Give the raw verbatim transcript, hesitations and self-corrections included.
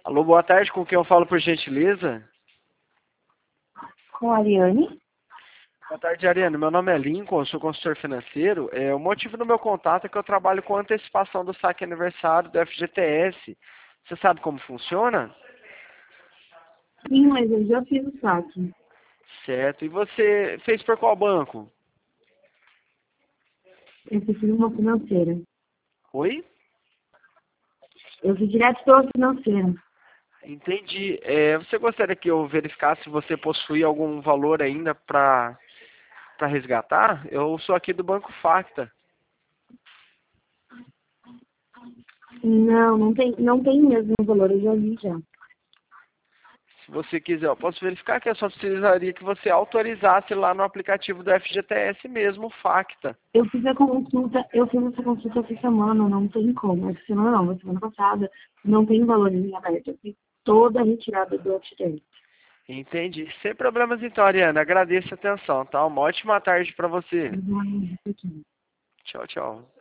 Alô, boa tarde, com quem eu falo por gentileza? Com a Ariane? Boa tarde, Ariane. Meu nome é Lincoln, eu sou consultor financeiro. É, o motivo do meu contato é que eu trabalho com antecipação do saque aniversário do F G T S. Você sabe como funciona? Sim, mas eu já fiz o saque. Certo. E você fez por qual banco? Eu fiz uma financeira. Oi? Eu fiz direto pela financeira. Entendi. É, você gostaria que eu verificasse se você possui algum valor ainda para para resgatar? Eu sou aqui do Banco Facta. Não, não tem, não tem mesmo o valor, eu já vi já. Se você quiser, eu posso verificar que eu só precisaria que você autorizasse lá no aplicativo do F G T S mesmo, o Facta. Eu fiz a consulta, eu fiz essa consulta essa semana, não tem como. Essa semana não, mas semana passada, não tem valor em aberto. Eu fiz toda a retirada do F T S. Entendi. Sem problemas então, Ariana. Agradeço a atenção, tá? Uma ótima tarde para você. Mas não é isso aqui. Tchau, tchau.